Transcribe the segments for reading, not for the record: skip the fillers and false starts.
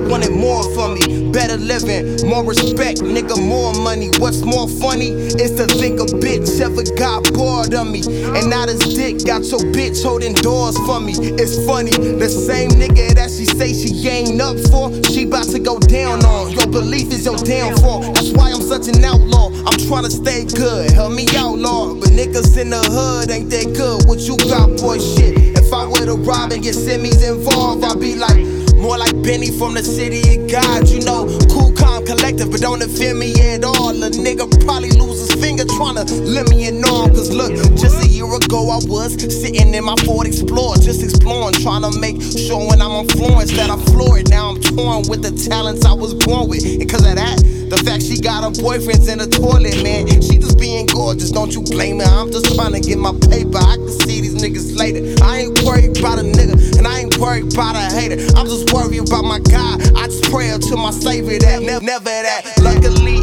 wanted more for me. Better living, more respect, nigga, more money. What's more funny is to think a bitch ever got bored of me. And now this dick got your bitch holding doors for me. It's funny, the same nigga that she say she ain't up for, she bout to go down on. Your belief is your downfall. That's why I'm such an outlaw. I'm trying to stay good, help me out, Lord. But niggas in the hood ain't that good. What you got, boy, shit? If I were to rob and get semis involved, I'd be like more like Benny from the city of God, you know. Cool, calm, collective, but don't offend me at all. A nigga probably lose his finger tryna limit me in arm. Cause look, just a year ago I was sitting in my Ford Explorer, just exploring, tryna make sure when I'm on Florence that I floor it. Now I'm torn with the talents I was born with. And cause of that, the fact she got her boyfriends in the toilet, man, she just being gorgeous, don't you blame her. I'm just tryna get my paper, I can see these niggas later. I ain't worried about a nigga, and I ain't worried about a hater. I'm just worried about my God. I just pray to my Savior that never that. Luckily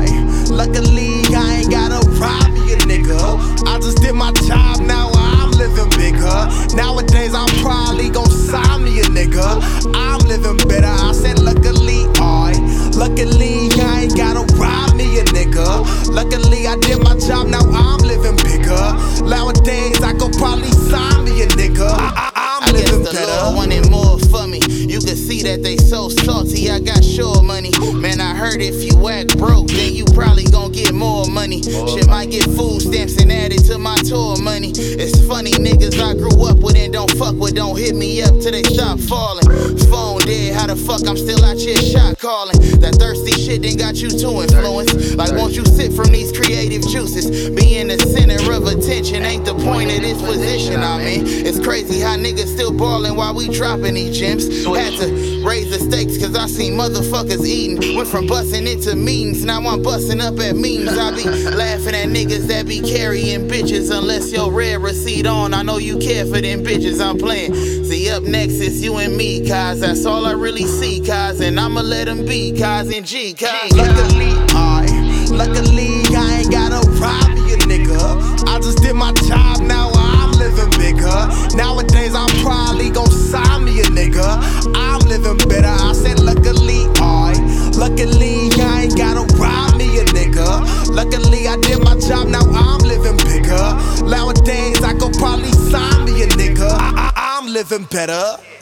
I ain't gotta rob me a nigga. I just did my job, now I'm living bigger. Nowadays I'm probably gon' sign me a nigga. I'm living better. I said luckily I ain't gotta rob me a nigga. Luckily I did my job, now I'm living bigger. Nowadays I could probably sign me a nigga. I'm living better. The Lord wanted more for me. You can see that they so salty. I got sure money. Man, I heard if you act broke, then you probably gon' get more money. Shit might get food stamps and added to my tour money. It's funny, niggas I grew up with and don't fuck with don't hit me up till they stop falling. Phone dead, how the fuck I'm still out here shot calling? That thirsty shit then got you too influenced. Like, won't you sip from these creative juices? Being the center of attention ain't the point of this position I'm in. It's crazy how niggas still ballin' while we dropping these gems. Had to raise the stakes cause I seen motherfuckers eating. Went from busting into meetings, now I'm busting up at memes. I be laughing at niggas that be carrying bitches. Unless your red receipt on, I know you care for them bitches I'm playing. See, up next is you and me, cause that's all I really see, cause. And I'ma let them be, cause and G, cause. Luckily I ain't gotta rob me a nigga. I just did my job, now I'm living bigger. Nowadays I'm probably gon' sign me a nigga. I'm living better. I said luckily I ain't gotta rob me a nigga. Luckily I did my job, now I'm living bigger. Nowadays I could probably sign me a nigga. I'm living better.